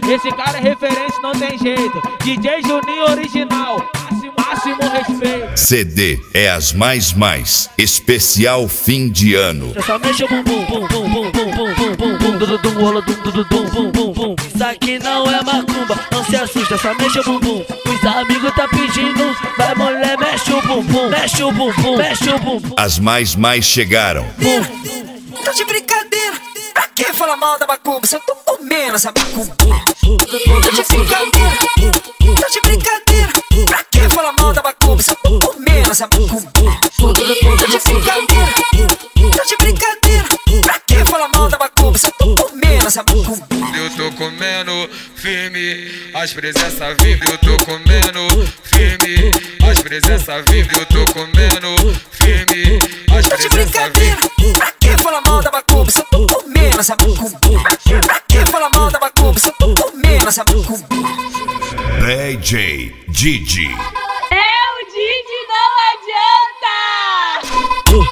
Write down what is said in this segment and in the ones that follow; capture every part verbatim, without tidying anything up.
esse cara é referência, não tem jeito. D J Juninho original, máximo, máximo respeito. C D é as mais mais, especial fim de ano. Só mexe o bumbum, bum, bum, bum, bum, bum, bum, bum, bum, dum, dum, rola, dum, dum, dum, bum, bum, bum. Isso aqui não é macumba, não se assusta, só mexe o bumbum. Os amigos tá pedindo, vai mulher, mexe o bumbum, mexe o bumbum, mexe o bumbum. As mais mais chegaram. Bum. Tô de brincadeira, pra que falar mal da macumba se eu tô comendo essa macumba? Tô de brincadeira, tô de brincadeira, pra que falar mal da macumba se eu tô comendo essa macumba? Tô de brincadeira, tô de brincadeira, pra que falar mal da macumba se eu tô comendo essa macumba? Eu tô comendo firme, as presenças vivem. Eu tô comendo firme, as presenças vivem. Eu tô comendo firme, as Tô de presenças brincadeira, vivem. pra que falar mal da macumba se eu tô comendo essa macumba? Pra que falar mal da macumba se eu tô comendo essa macumba? D J Didi. É o Didi, não adianta!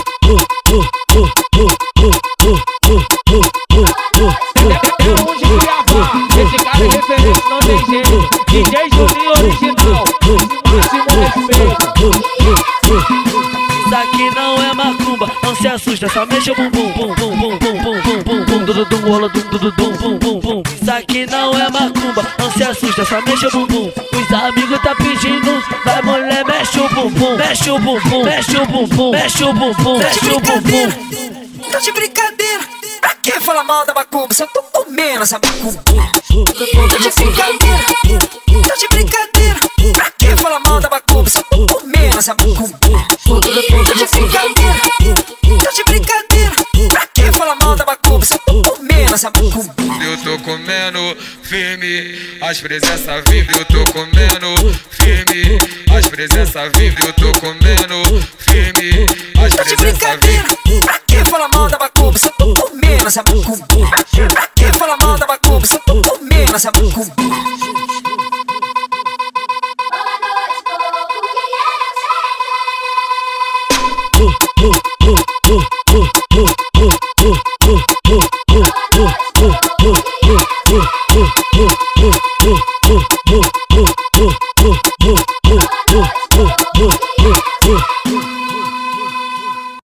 É onde gravar, esse cara é referência, não tem jeito. D J Juninho original, máximo respeito. Isso aqui não é macumba, não se assusta, só mexe o bumbum, bum, bum, bum, bum, bum, bum, bum, bum, dum, dum, rola, dum, dum, dum, bum, bum, bum. Isso aqui não é macumba, não se assusta, só mexe o bumbum. Os amigos tá pedindo, vai mulher, mexe o bumbum, mexe o bumbum, mexe o bumbum, mexe o bumbum, mexe o bumbum. Tô de brincadeira, pra que falar mal da macumba se eu tô comendo essa macumba? Tô de brincadeira, tô de brincadeira, pra que falar mal da macumba se eu tô comendo essa macumba? Tô de brincadeira, tô de brincadeira, pra que falar mal da macumba se eu tô comendo essa macumba? Eu tô comendo firme, as presenças vivem. Eu tô comendo firme, as presenças vivem. Eu tô comendo firme, as Tô de presenças brincadeira, vivem. pra que falar mal da macumba se eu tô comendo essa macumba?